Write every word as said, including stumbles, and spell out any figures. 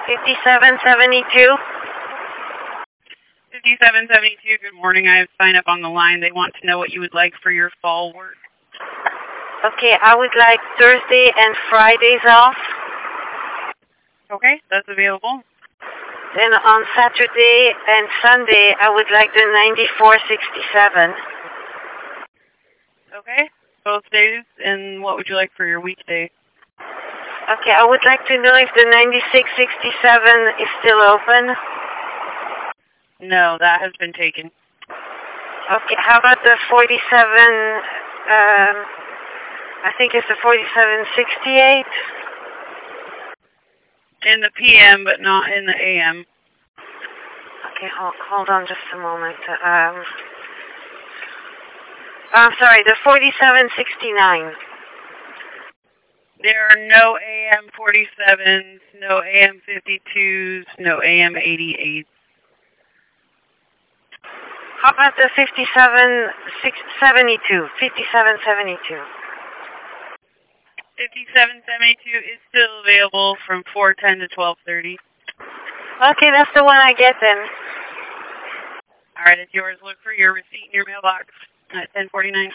fifty-seven seventy-two. fifty-seven seventy-two, good morning. I have sign up on the line. They want to know what you would like for your fall work. Okay, I would like Thursday and Fridays off. Okay, that's available. Then on Saturday and Sunday, I would like the ninety-four sixty-seven. Okay, both days. And what would you like for your weekday? Okay, I would like to know if the ninety-six sixty-seven is still open. No, that has been taken. Okay, how about the forty-seven, um, I think it's the forty-seven sixty-eight? In the P M, but not in the A M. Okay, hold, hold on just a moment. Um, I'm sorry, the forty-seven sixty-nine. There are no A M forty-sevens, no A M fifty-twos, no A M eighty-eights. How about the fifty-seven seventy-two? fifty-seven seventy-two. fifty-seven seventy-two is still available from four ten to twelve thirty. Okay, that's the one I get then. All right, it's yours. Look for your receipt in your mailbox at ten forty-nine.